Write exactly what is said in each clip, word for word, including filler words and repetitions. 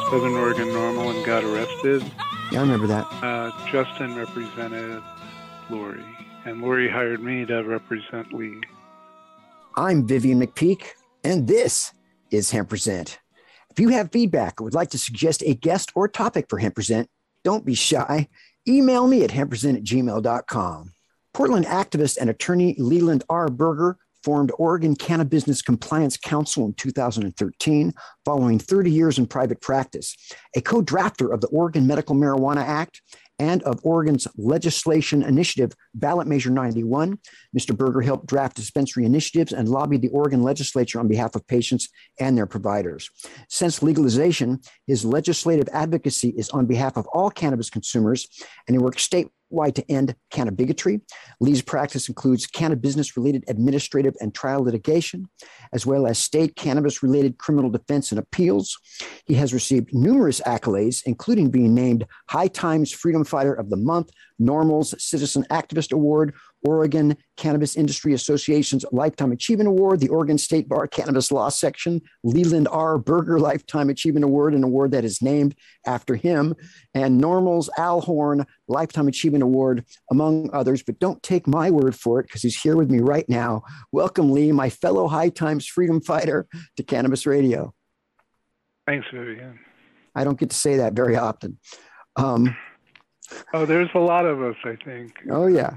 Southern Oregon Normal and got arrested. Yeah, I remember that. Uh, Justin represented Lori, and Lori hired me to represent Lee. I'm Vivian McPeak, and this is Hemp Present. If you have feedback or would like to suggest a guest or topic for Hemp Present, don't be shy. Email me at hempresent at gmail dot com. Portland activist and attorney Leland R. Berger formed Oregon Cannabis Compliance Council in two thousand thirteen, following thirty years in private practice. A co-drafter of the Oregon Medical Marijuana Act and of Oregon's legislation initiative, Ballot Measure ninety-one, Mister Berger helped draft dispensary initiatives and lobbied the Oregon legislature on behalf of patients and their providers. Since legalization, his legislative advocacy is on behalf of all cannabis consumers, and he works statewide to end cannabigotry. Lee's practice includes cannabis-related administrative and trial litigation, as well as state cannabis-related criminal defense and appeals. He has received numerous accolades, including being named High Times Freedom Fighter of the Month, NORML's Citizen Activist Award, Oregon Cannabis Industry Association's Lifetime Achievement Award, the Oregon State Bar Cannabis Law Section, Leland R. Berger Lifetime Achievement Award, an award that is named after him, and NORML's Al Horn Lifetime Achievement Award, among others. But don't take my word for it, because he's here with me right now. Welcome, Lee, my fellow High Times Freedom Fighter, to Cannabis Radio. Thanks, Vivian. I don't get to say that very often. Um, oh, there's a lot of us, I think. Oh, yeah.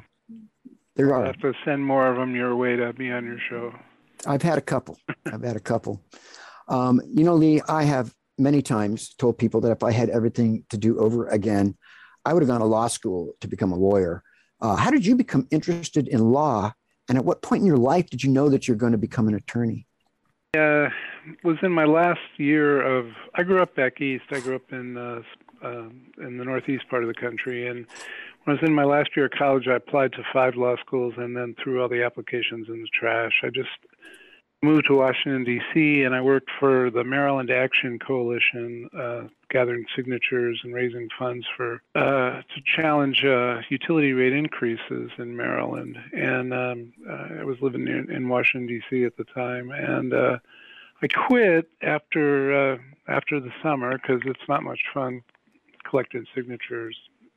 There are. I'll have to send more of them your way to be on your show. I've had a couple. I've had a couple. Um, you know, Lee, I have many times told people that if I had everything to do over again, I would have gone to law school to become a lawyer. Uh, how did you become interested in law? And at what point in your life did you know that you're going to become an attorney? Uh, was in my last year of, I grew up back east. I grew up in uh, uh, in the northeast part of the country. And when I was in my last year of college, I applied to five law schools and then threw all the applications in the trash. I just moved to Washington, D C, and I worked for the Maryland Action Coalition, uh, gathering signatures and raising funds for uh, to challenge uh, utility rate increases in Maryland. And um, uh, I was living in, in Washington, D C at the time. And uh, I quit after, uh, after the summer because it's not much fun collecting signatures.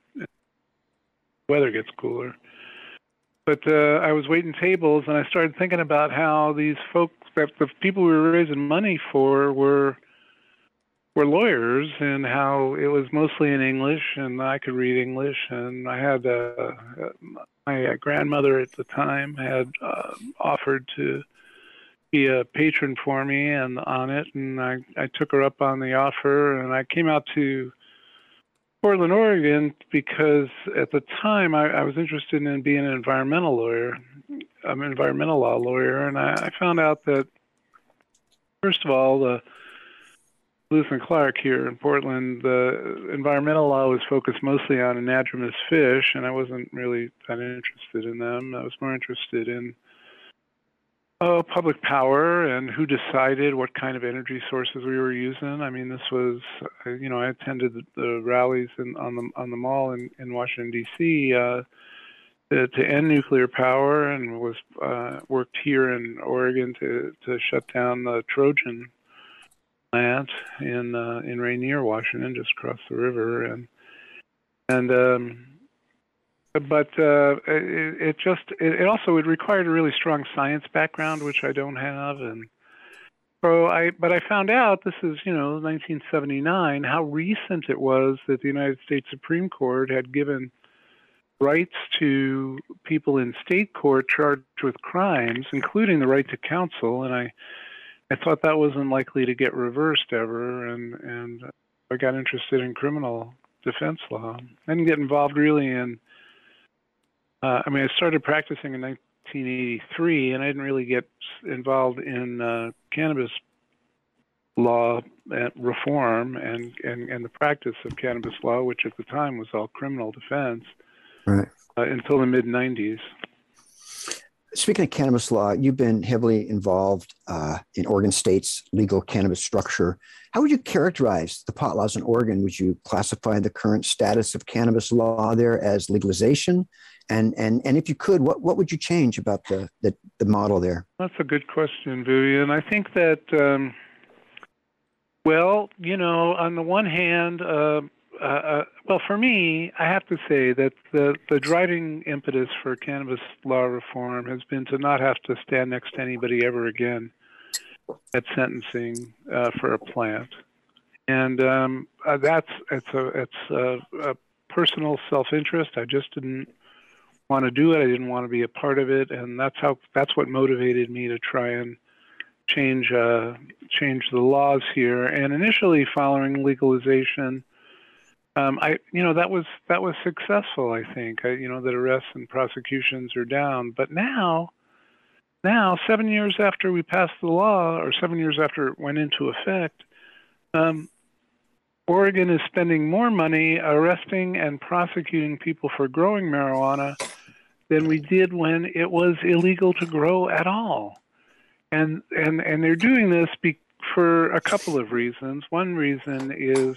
Weather gets cooler. But uh, I was waiting tables, and I started thinking about how these folks, that the people we were raising money for, were were lawyers, and how it was mostly in English, and I could read English. And I had uh, my grandmother at the time had uh, offered to be a patron for me and on it, and I, I took her up on the offer, and I came out to Portland, Oregon, because at the time I, I was interested in being an environmental lawyer. I'm an environmental law lawyer, and I, I found out that, first of all, the Lewis and Clark here in Portland, the environmental law was focused mostly on anadromous fish, and I wasn't really that interested in them. I was more interested in Oh, public power and who decided what kind of energy sources we were using. I mean, this was, uh, you know, I attended the, the rallies in, on the on the mall in, in Washington, D C uh, to, to end nuclear power, and was uh, worked here in Oregon to, to shut down the Trojan plant in uh, in Rainier, Washington, just across the river, and and. Um, But uh, it, it just, it, it also, it required a really strong science background, which I don't have. And so I, but I found out, this is, you know, nineteen seventy-nine, how recent it was that the United States Supreme Court had given rights to people in state court charged with crimes, including the right to counsel. And I, I thought that wasn't likely to get reversed ever. And, and I got interested in criminal defense law. I didn't get involved really in Uh, I mean, I started practicing in nineteen eighty-three, and I didn't really get involved in uh, cannabis law and reform and, and, and the practice of cannabis law, which at the time was all criminal defense, right, uh, until the mid nineties. Speaking of cannabis law, you've been heavily involved uh, in Oregon State's legal cannabis structure. How would you characterize the pot laws in Oregon? Would you classify the current status of cannabis law there as legalization? And and and if you could, what, what would you change about the, the, the model there? That's a good question, Vivian. I think that um, Well, you know, on the one hand, uh, uh, uh, well, for me, I have to say that the, the driving impetus for cannabis law reform has been to not have to stand next to anybody ever again at sentencing uh, for a plant, and um, uh, that's it's a it's a, a personal self-interest. I just didn't want to do it. I didn't want to be a part of it, and that's how that's what motivated me to try and change uh, change the laws here. And initially, following legalization, um, I you know that was that was successful. I think I, you know that arrests and prosecutions are down, but now. Now, seven years after we passed the law, or seven years after it went into effect, um, Oregon is spending more money arresting and prosecuting people for growing marijuana than we did when it was illegal to grow at all. And and and they're doing this be, for a couple of reasons. One reason is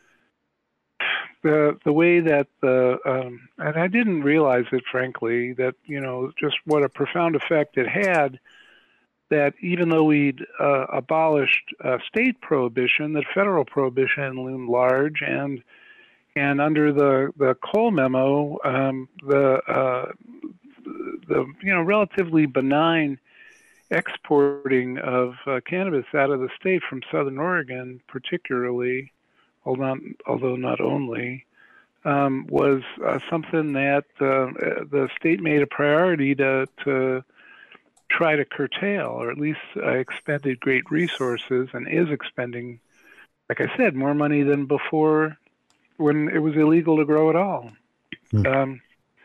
the the way that the um, and I didn't realize it, frankly, that you know just what a profound effect it had. That even though we'd uh, abolished uh, state prohibition, that federal prohibition loomed large, and and under the the Cole memo, um, the uh, the you know relatively benign exporting of uh, cannabis out of the state from Southern Oregon, particularly. Although not, although not only, um, was uh, something that uh, the state made a priority to to try to curtail, or at least uh, expended great resources and is expending, like I said, more money than before when it was illegal to grow at all. Mm. Um,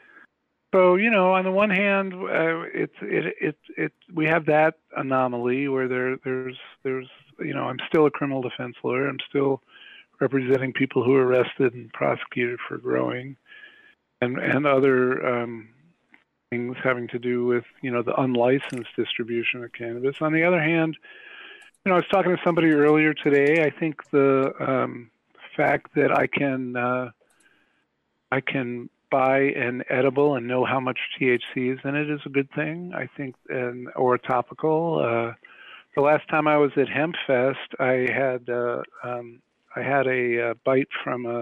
so you know, on the one hand, uh, it's it it it we have that anomaly where there there's there's you know I'm still a criminal defense lawyer. I'm still representing people who are arrested and prosecuted for growing, and and other um, things having to do with you know the unlicensed distribution of cannabis. On the other hand, you know I was talking to somebody earlier today. I think the um, fact that I can uh, I can buy an edible and know how much T H C is in it is a good thing. I think, and or a topical. Uh, the last time I was at HempFest, I had. Uh, um, I had a uh, bite from a,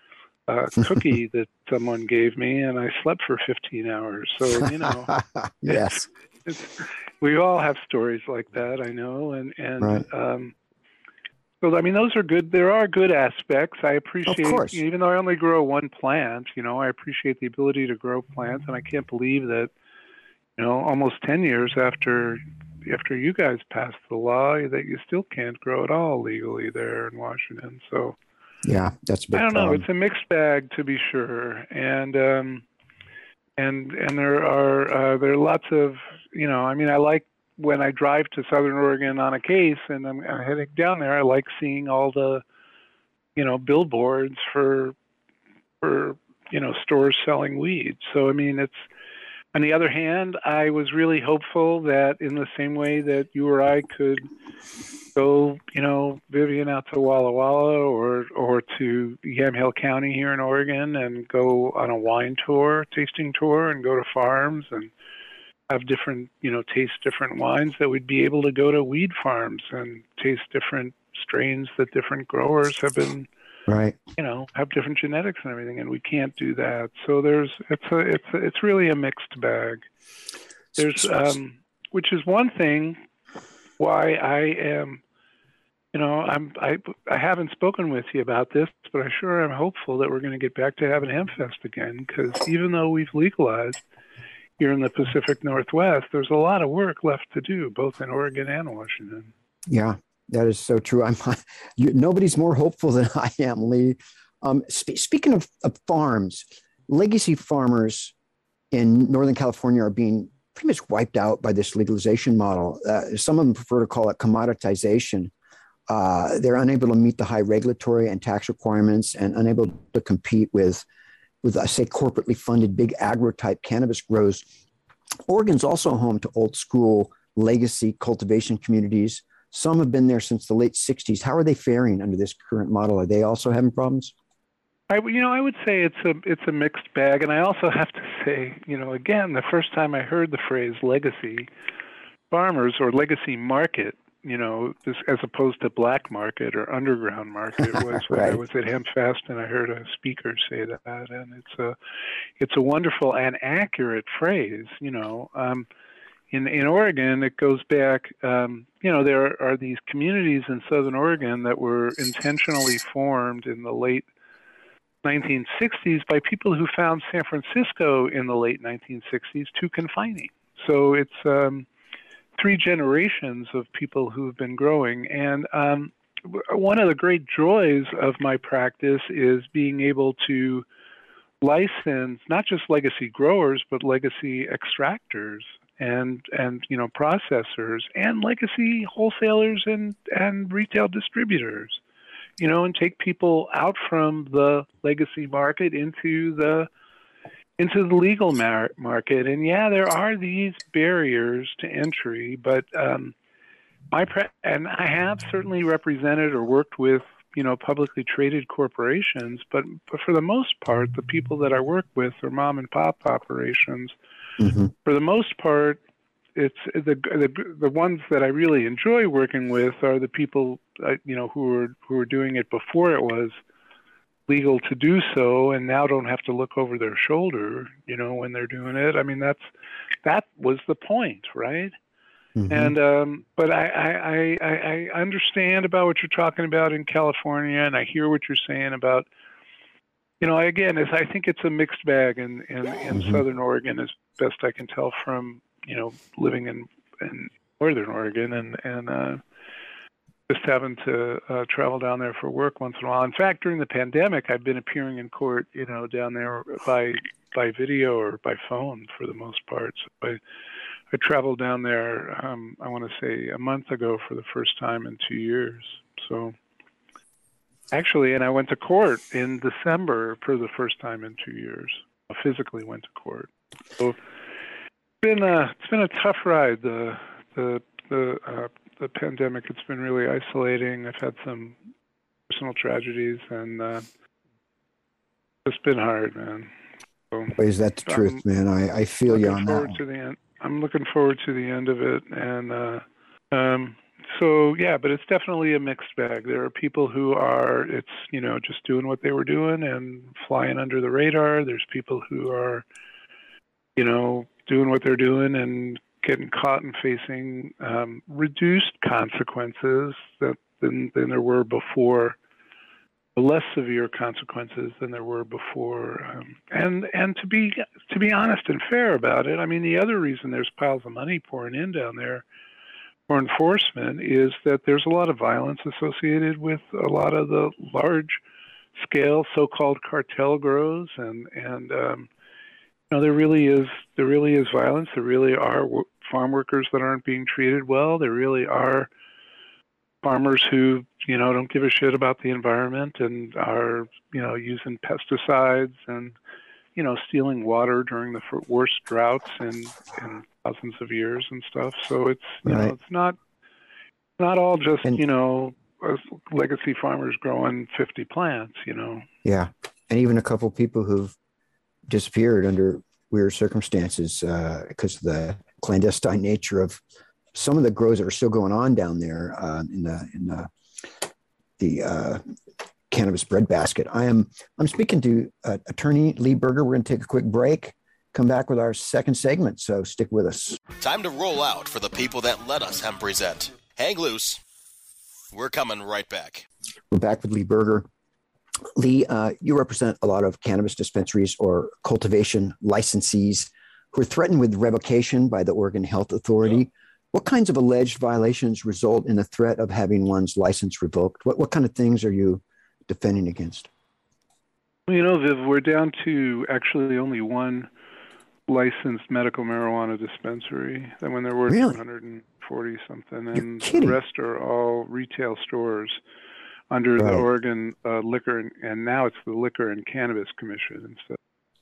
a cookie that someone gave me, and I slept for fifteen hours. So, you know, yes, it's, it's, we all have stories like that, I know. And, and right. um, so, I mean, those are good. There are good aspects. I appreciate, even though I only grow one plant, you know, I appreciate the ability to grow plants. And I can't believe that, you know, almost ten years after after you guys passed the law, that you still can't grow at all legally there in Washington. So yeah, that's a big I don't problem. know. It's a mixed bag, to be sure. And um, and and there are uh, there are lots of you know. I mean, I like when I drive to Southern Oregon on a case, and I'm, I'm heading down there. I like seeing all the you know billboards for for you know stores selling weed. So I mean, it's. On the other hand, I was really hopeful that in the same way that you or I could go, you know, Vivian, out to Walla Walla or or to Yamhill County here in Oregon and go on a wine tour, tasting tour, and go to farms and have different, you know, taste different wines, that we'd be able to go to weed farms and taste different strains that different growers have been right you know have different genetics and everything, and we can't do that. So there's it's a it's a, it's really a mixed bag. There's um which is one thing why I am you know I'm I I haven't spoken with you about this, but I sure am hopeful that we're going to get back to having HempFest again, because even though we've legalized here in the Pacific Northwest, there's a lot of work left to do, both in Oregon and Washington. Yeah. That is so true. I'm you, nobody's more hopeful than I am, Lee. Um, spe- speaking of, of farms, legacy farmers in Northern California are being pretty much wiped out by this legalization model. Uh, some of them prefer to call it commoditization. Uh, they're unable to meet the high regulatory and tax requirements and unable to compete with, with I say, corporately funded big agro-type cannabis grows. Oregon's also home to old school legacy cultivation communities. Some have been there since the late sixties. How are they faring under this current model? Are they also having problems? I, you know, I would say it's a it's a mixed bag, and I also have to say, you know, again, the first time I heard the phrase legacy farmers or legacy market you know, this as opposed to black market or underground market was when Right. I was at HempFest, and I heard a speaker say that, and it's a it's a wonderful and accurate phrase. You know, um, in in Oregon, it goes back. Um, you know, there are these communities in Southern Oregon that were intentionally formed in the late nineteen sixties by people who found San Francisco in the late nineteen sixties too confining. So it's um, three generations of people who've been growing. And um, one of the great joys of my practice is being able to license not just legacy growers, but legacy extractors and, and you know, processors and legacy wholesalers and, and retail distributors, you know, and take people out from the legacy market into the into the legal mar- market. And yeah, there are these barriers to entry, but um, my pre- and I have certainly represented or worked with, you know, publicly traded corporations, but, but for the most part, the people that I work with are mom and pop operations. Mm-hmm. For the most part, it's the, the the ones that I really enjoy working with are the people, uh, you know, who were who were doing it before it was legal to do so, and now don't have to look over their shoulder, you know, when they're doing it. I mean, that's that was the point, right? Mm-hmm. And um, but I, I I I understand about what you're talking about in California, and I hear what you're saying about, you know, again, is I think it's a mixed bag in in, in mm-hmm. Southern Oregon, as best I can tell from, you know, living in in Northern Oregon and and. Uh, just having to uh, travel down there for work once in a while. In fact, during the pandemic, I've been appearing in court, you know, down there by by video or by phone for the most part. So I, I traveled down there, um, I want to say a month ago for the first time in two years. So actually, and I went to court in December for the first time in two years. I physically went to court. So it's been a, it's been a tough ride, the, the, the, uh, the pandemic. It's been really isolating. I've had some personal tragedies, and uh, it's been hard, man. So, is that the truth, man? I, I feel you on that. To the end. I'm looking forward to the end of it, and uh, um, so yeah. But it's definitely a mixed bag. There are people who are, it's you know, just doing what they were doing and flying under the radar. There's people who are, you know, doing what they're doing and getting caught and facing um, reduced consequences that, than, than there were before, less severe consequences than there were before. Um, and and to be to be honest and fair about it, I mean, the other reason there's piles of money pouring in down there for enforcement is that there's a lot of violence associated with a lot of the large-scale so-called cartel grows, and and um, you know, there really is there really is violence. There really are farm workers that aren't being treated well. There really are farmers who, you know, don't give a shit about the environment and are, you know, using pesticides and, you know, stealing water during the worst droughts in, in thousands of years and stuff. So it's, you right. know, it's not not all just, and, you know, legacy farmers growing fifty plants, you know. Yeah, and even a couple of people who've disappeared under weird circumstances uh, because of the clandestine nature of some of the grows that are still going on down there uh, in the in the, the uh, cannabis breadbasket. I am I'm speaking to uh, Attorney Lee Berger. We're going to take a quick break. Come back with our second segment, so stick with us. Time to roll out for the people that let us Hemp Present. Hang loose. We're coming right back. We're back with Lee Berger. Lee, uh, you represent a lot of cannabis dispensaries or cultivation licensees who are threatened with revocation by the Oregon Health Authority. Yeah. What kinds of alleged violations result in the threat of having one's license revoked? What what kind of things are you defending against? Well, you know, Viv, we're down to actually only one licensed medical marijuana dispensary. And when there were really? two hundred forty something, and the rest are all retail stores under right. the Oregon uh, Liquor and, and now it's the Liquor and Cannabis Commission instead.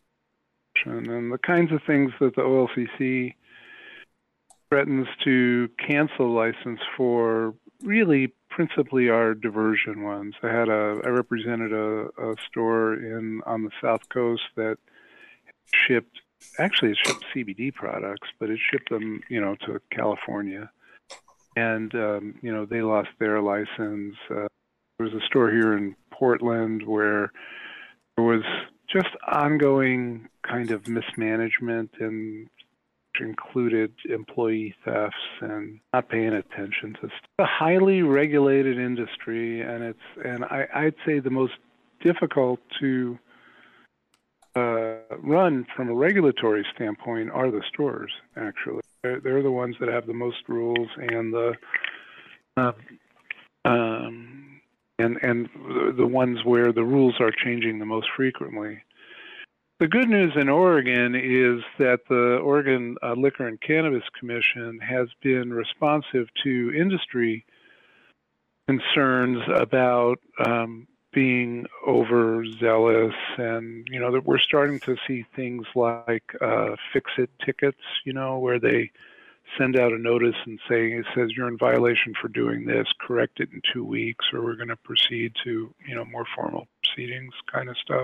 And the kinds of things that the O L C C threatens to cancel license for really principally are diversion ones. I had a I represented a, a store in on the South Coast that shipped actually it shipped C B D products, but it shipped them, you know, to California. and um, you know, they lost their license. Uh, there was a store here in Portland where there was just ongoing kind of mismanagement, and which included employee thefts and not paying attention to stuff. It's a highly regulated industry, and it's and I, I'd say the most difficult to uh, run from a regulatory standpoint are the stores. Actually, they're, they're the ones that have the most rules and the uh, um, and and the ones where the rules are changing the most frequently. The good news in Oregon is that the Oregon uh, Liquor and Cannabis Commission has been responsive to industry concerns about um, being overzealous, and you know that we're starting to see things like uh, fix-it tickets, you know, where they send out a notice and say it says you're in violation for doing this, correct it in two weeks, or we're going to proceed to you know more formal proceedings, kind of stuff.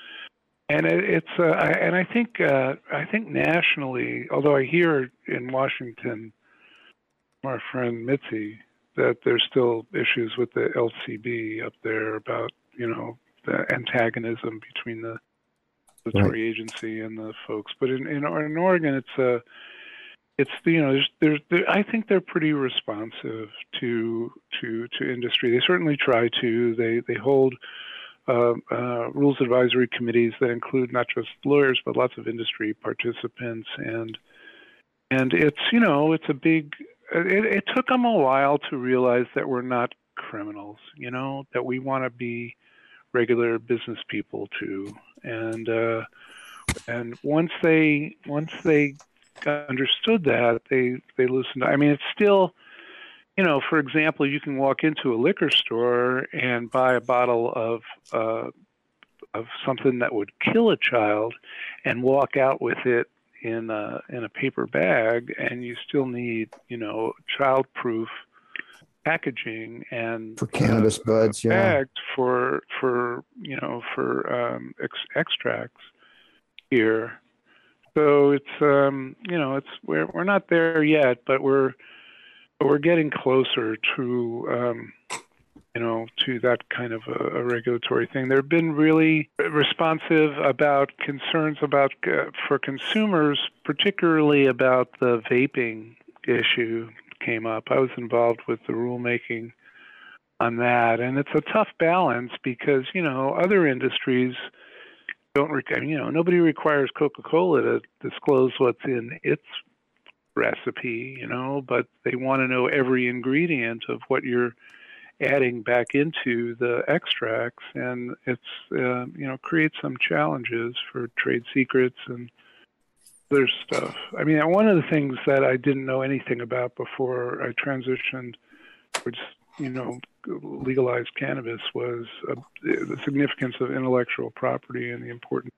And it, it's uh, I, and I think uh, I think nationally, although I hear in Washington from our friend Mitzi that there's still issues with the L C B up there about you know the antagonism between the regulatory right. agency and the folks. But in in, in Oregon, it's a uh, it's you know there's, there's there, I think they're pretty responsive to to to industry. They certainly try to. They they hold. Uh, uh, rules advisory committees that include not just lawyers but lots of industry participants, and and it's you know it's a big. It, it took them a while to realize that we're not criminals, you know, that we want to be regular business people too, and uh, and once they once they understood that, they they listened. I mean, it's still. You know, for example, you can walk into a liquor store and buy a bottle of uh, of something that would kill a child, and walk out with it in a in a paper bag, and you still need, you know, child-proof packaging and for cannabis uh, buds, yeah, bags for for you know for um, ex- extracts here. So it's um, you know it's we're we're not there yet, but we're. But we're getting closer to, um, you know, to that kind of a, a regulatory thing. They've been really responsive about concerns about uh, for consumers, particularly about the vaping issue came up. I was involved with the rulemaking on that, and it's a tough balance because you know other industries don't, re- you know, nobody requires Coca-Cola to disclose what's in its recipe, you know, but they want to know every ingredient of what you're adding back into the extracts, and it's uh, you know creates some challenges for trade secrets and other stuff. I mean, one of the things that I didn't know anything about before I transitioned towards you know legalized cannabis was uh, the significance of intellectual property and the importance.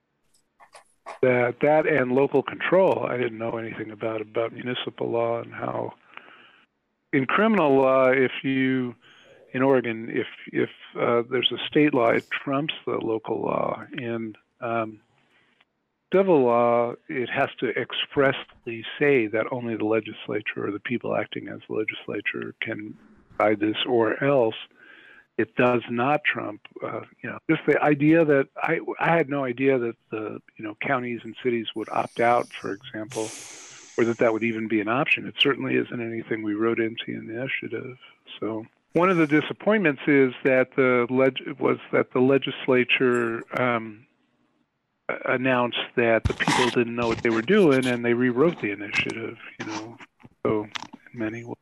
That that and local control, I didn't know anything about about municipal law and how in criminal law, if you in Oregon, if if uh, there's a state law, it trumps the local law. In um, civil law, it has to expressly say that only the legislature or the people acting as the legislature can decide this, or else it does not trump, uh, you know, just the idea that I, I had no idea that the, you know, counties and cities would opt out, for example, or that that would even be an option. It certainly isn't anything we wrote into the initiative. So one of the disappointments is that the leg- was that the legislature um, announced that the people didn't know what they were doing, and they rewrote the initiative, you know, so in many ways.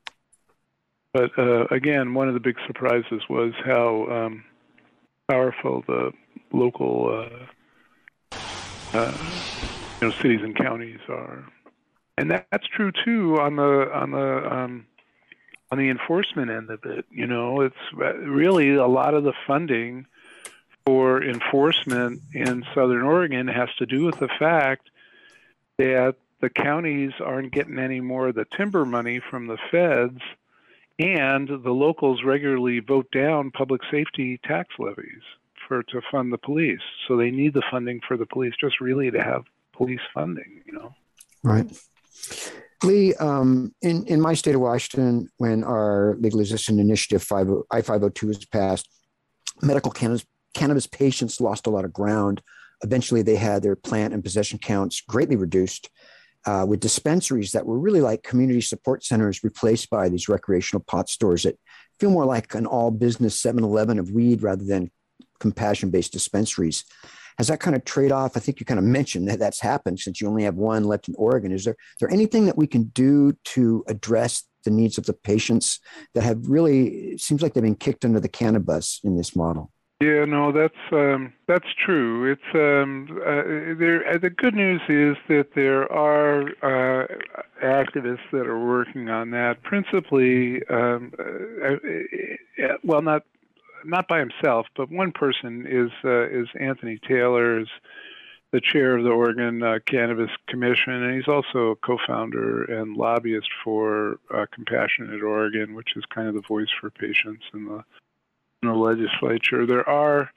But uh, again, one of the big surprises was how um, powerful the local, uh, uh, you know, cities and counties are, and that, that's true too on the on the um, on the enforcement end of it. You know, it's really a lot of the funding for enforcement in Southern Oregon has to do with the fact that the counties aren't getting any more of the timber money from the feds. And the locals regularly vote down public safety tax levies for to fund the police. So they need the funding for the police just really to have police funding, you know. Right. Lee, um, in, in my state of Washington, when our legalization initiative I five oh two was passed, medical cannabis, cannabis patients lost a lot of ground. Eventually, they had their plant and possession counts greatly reduced, uh, with dispensaries that were really like community support centers replaced by these recreational pot stores that feel more like an all-business seven eleven of weed rather than compassion-based dispensaries. Has that kind of trade-off, I think you kind of mentioned that that's happened since you only have one left in Oregon. Is there, is there anything that we can do to address the needs of the patients that have really, it seems like they've been kicked under the cannabis in this model? Yeah, no, that's um, that's true. It's um, uh, there. Uh, the good news is that there are uh, activists that are working on that. Principally, um, uh, uh, well, not not by himself, but one person is uh, is Anthony Taylor, is the chair of the Oregon uh, Cannabis Commission, and he's also a co-founder and lobbyist for uh, Compassionate Oregon, which is kind of the voice for patients in the in the legislature. There are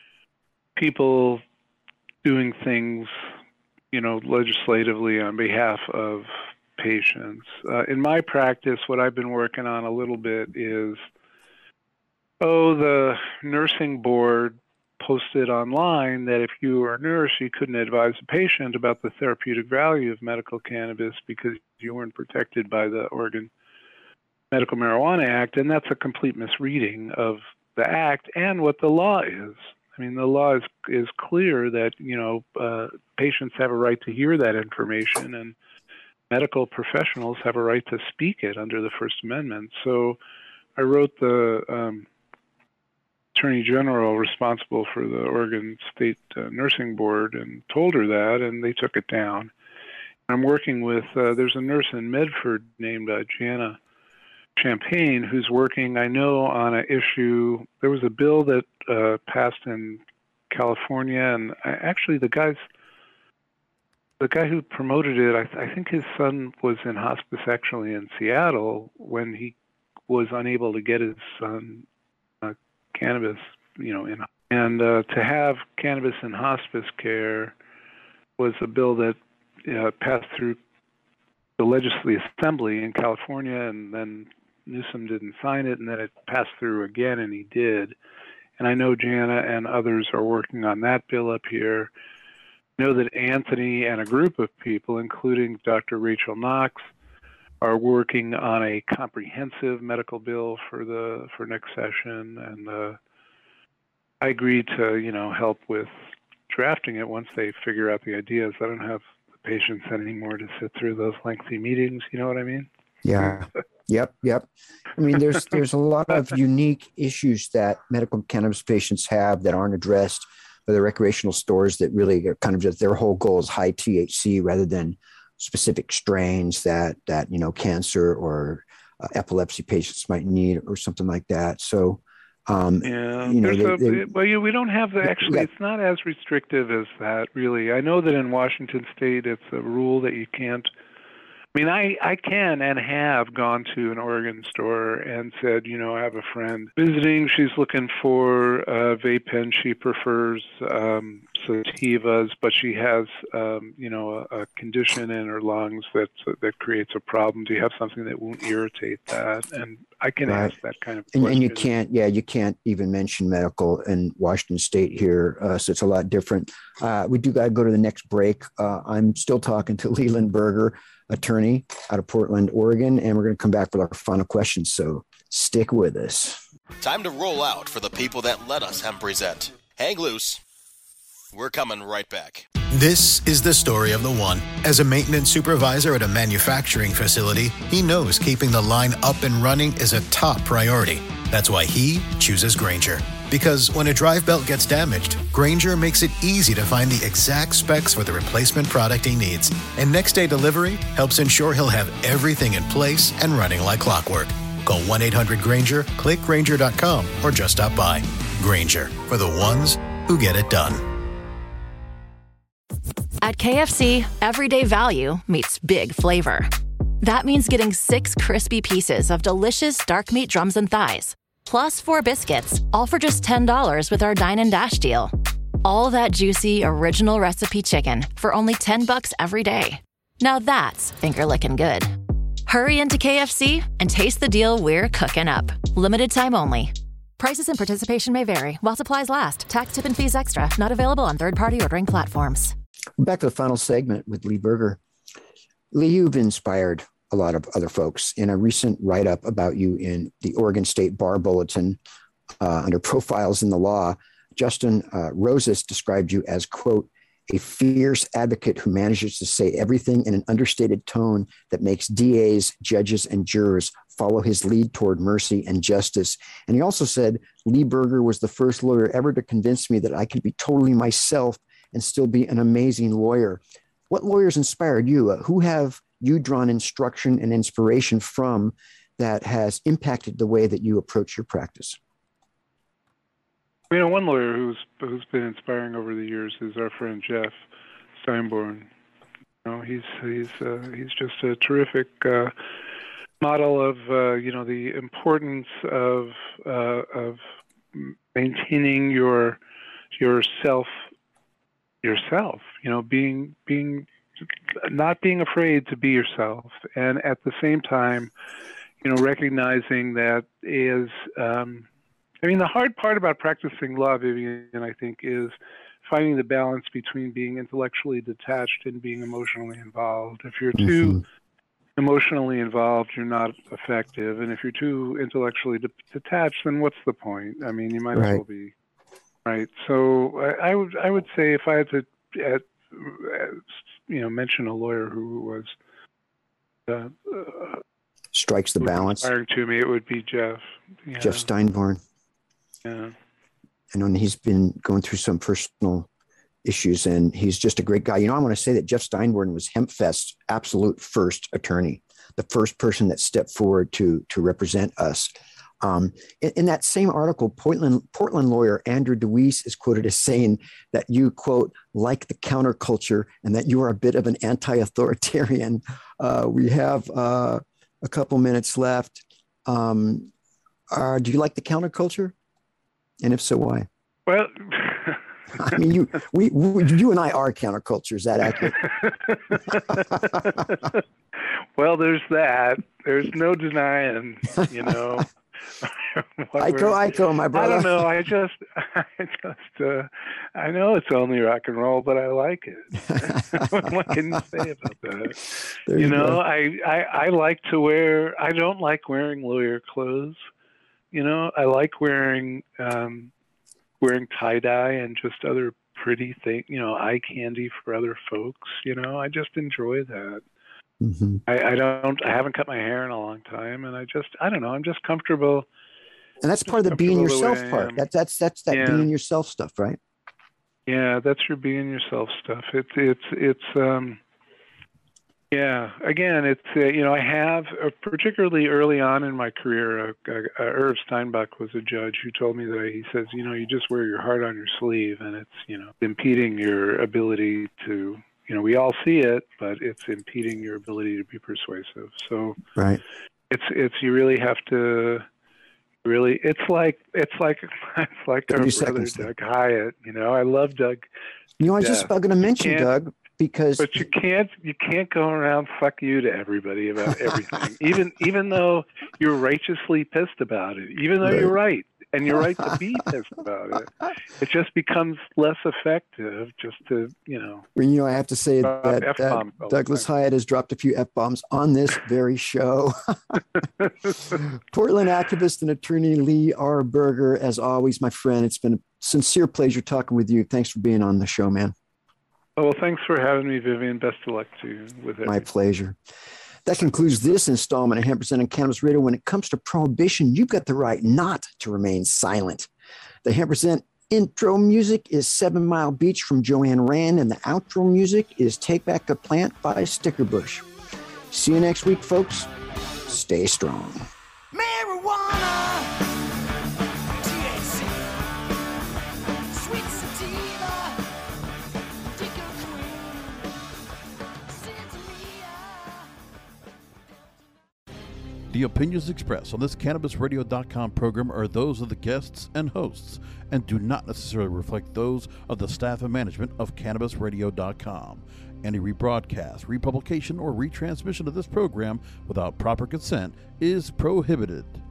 people doing things, you know, legislatively on behalf of patients. Uh, in my practice, what I've been working on a little bit is, oh, the nursing board posted online that if you were a nurse, you couldn't advise a patient about the therapeutic value of medical cannabis because you weren't protected by the Oregon Medical Marijuana Act, and that's a complete misreading of the act and what the law is. I mean, the law is is clear that, you know, uh, patients have a right to hear that information, and medical professionals have a right to speak it under the First Amendment. So I wrote the um, Attorney General responsible for the Oregon State uh, Nursing Board and told her that, and they took it down. I'm working with, uh, there's a nurse in Medford named uh, Jana Champagne who's working, I know, on an issue. There was a bill that uh, passed in California, and I, actually the guy's, the guy who promoted it, I, th- I think his son was in hospice actually in Seattle when he was unable to get his son uh, cannabis, you know, in, and uh, to have cannabis in hospice care was a bill that uh, passed through the Legislative Assembly in California, and then Newsom didn't sign it, and then it passed through again, and he did. And I know Jana and others are working on that bill up here. I know that Anthony and a group of people, including Doctor Rachel Knox, are working on a comprehensive medical bill for the for next session, and uh, I agreed to, you know, help with drafting it once they figure out the ideas. I don't have the patience anymore to sit through those lengthy meetings. You know what I mean? Yeah. Yep. Yep. I mean, there's there's a lot of unique issues that medical cannabis patients have that aren't addressed by the recreational stores that really are kind of just their whole goal is high T H C rather than specific strains that, that, you know, cancer or uh, epilepsy patients might need or something like that. So, um, yeah, you know, they, a, they, well, you, we don't have the, actually, yeah. it's not as restrictive as that, really. I know that in Washington State, it's a rule that you can't, I mean, I, I can and have gone to an Oregon store and said, you know, I have a friend visiting. She's looking for a vape pen. She prefers um, sativas, but she has, um, you know, a, a condition in her lungs that that creates a problem. Do you have something that won't irritate that? And I can right. ask that kind of and, question. and you can't, yeah, you can't even mention medical in Washington State here. Uh, so it's a lot different. Uh, we do got to go to the next break. Uh, I'm still talking to Leland Berger, attorney out of Portland, Oregon, and we're going to come back with our final questions. So stick with us. Time to roll out for the people that let us hemp present. Hang loose. We're coming right back. This is the story of the one. As a maintenance supervisor at a manufacturing facility, he knows keeping the line up and running is a top priority. That's why he chooses Grainger. Because when a drive belt gets damaged, Grainger makes it easy to find the exact specs for the replacement product he needs. And next day delivery helps ensure he'll have everything in place and running like clockwork. Call one eight hundred Grainger, click Grainger dot com, or just stop by. Grainger, for the ones who get it done. At K F C, everyday value meets big flavor. That means getting six crispy pieces of delicious dark meat drums and thighs, plus four biscuits, all for just ten dollars with our Dine and Dash deal. All that juicy, original recipe chicken for only ten bucks every day. Now that's finger licking good. Hurry into K F C and taste the deal we're cooking up. Limited time only. Prices and participation may vary while supplies last. Tax, tip, and fees extra. Not available on third-party ordering platforms. Back to the final segment with Lee Berger. Lee, you've inspired a lot of other folks. In a recent write-up about you in the Oregon State Bar Bulletin uh, under Profiles in the Law, Justin uh, Rosas described you as, quote, a fierce advocate who manages to say everything in an understated tone that makes D As, judges, and jurors follow his lead toward mercy and justice. And he also said, Lee Berger was the first lawyer ever to convince me that I could be totally myself and still be an amazing lawyer. What lawyers inspired you? Uh, who have you drawn instruction and inspiration from that has impacted the way that you approach your practice? You know, one lawyer who's who's been inspiring over the years is our friend Jeff Steinborn. You know, he's he's uh, he's just a terrific uh, model of uh, you know the importance of uh, of maintaining your yourself yourself. You know, being being not being afraid to be yourself, and at the same time, you know, recognizing that is. Um, I mean, the hard part about practicing law, Vivian, I think, is finding the balance between being intellectually detached and being emotionally involved. If you're too mm-hmm. emotionally involved, you're not effective. And if you're too intellectually de- detached, then what's the point? I mean, you might right. as well be. Right. So I, I would I would say if I had to, uh, you know, mention a lawyer who was uh, uh, strikes the balance inspiring to me, it would be Jeff. Yeah. Jeff Steinborn. Yeah. I know he's been going through some personal issues, and he's just a great guy. You know, I want to say that Jeff Steinborn was HempFest's absolute first attorney, the first person that stepped forward to to represent us. Um, in, in that same article, Portland Portland lawyer Andrew DeWeese is quoted as saying that you, quote, like the counterculture and that you are a bit of an anti-authoritarian. Uh, we have uh, a couple minutes left. Um, uh, do you like the counterculture? And if so, why? Well, I mean, you, we, we, you and I are counterculture. Is that accurate? Well, there's that. There's no denying, you know. Ico, Ico, my brother. I don't know. I just, I just, uh, I know it's only rock and roll, but I like it. What can you say about that? There you, you know, I, I, I like to wear. I don't like wearing lawyer clothes. You know, I like wearing um, wearing tie-dye and just other pretty things, you know, eye candy for other folks. You know, I just enjoy that. Mm-hmm. I, I don't, I haven't cut my hair in a long time, and I just, I don't know, I'm just comfortable. And that's part of the being yourself part. That's that's that's that yeah. being yourself stuff, right? Yeah, that's your being yourself stuff. It's it's it's um. Yeah, again, it's, uh, you know, I have, uh, particularly early on in my career, uh, uh, Irv Steinbach was a judge who told me that he says, you know, you just wear your heart on your sleeve and it's, you know, impeding your ability to, you know, we all see it, but it's impeding your ability to be persuasive. So right. it's, it's, you really have to really, it's like, it's like, it's like our brother, Doug Hyatt, you know, I love Doug. You know, I was just about going to mention Doug. Because, but you can't you can't go around fuck you to everybody about everything, even even though you're righteously pissed about it, even though right. you're right and you're right to be pissed about it. It just becomes less effective just to, you know. You know, I have to say that, that Douglas Hyatt has dropped a few F-bombs on this very show. Portland activist and attorney Lee R. Berger, as always, my friend, it's been a sincere pleasure talking with you. Thanks for being on the show, man. Oh, well, thanks for having me, Vivian. Best of luck to you with it. My pleasure. That concludes this installment of Hemp Present on Cannabis Radio. When it comes to prohibition, you've got the right not to remain silent. The Hemp Present intro music is Seven Mile Beach from Joanne Rand, and the outro music is Take Back a Plant by Stickerbush. See you next week, folks. Stay strong. Marijuana. The opinions expressed on this Cannabis Radio dot com program are those of the guests and hosts and do not necessarily reflect those of the staff and management of Cannabis Radio dot com. Any rebroadcast, republication, or retransmission of this program without proper consent is prohibited.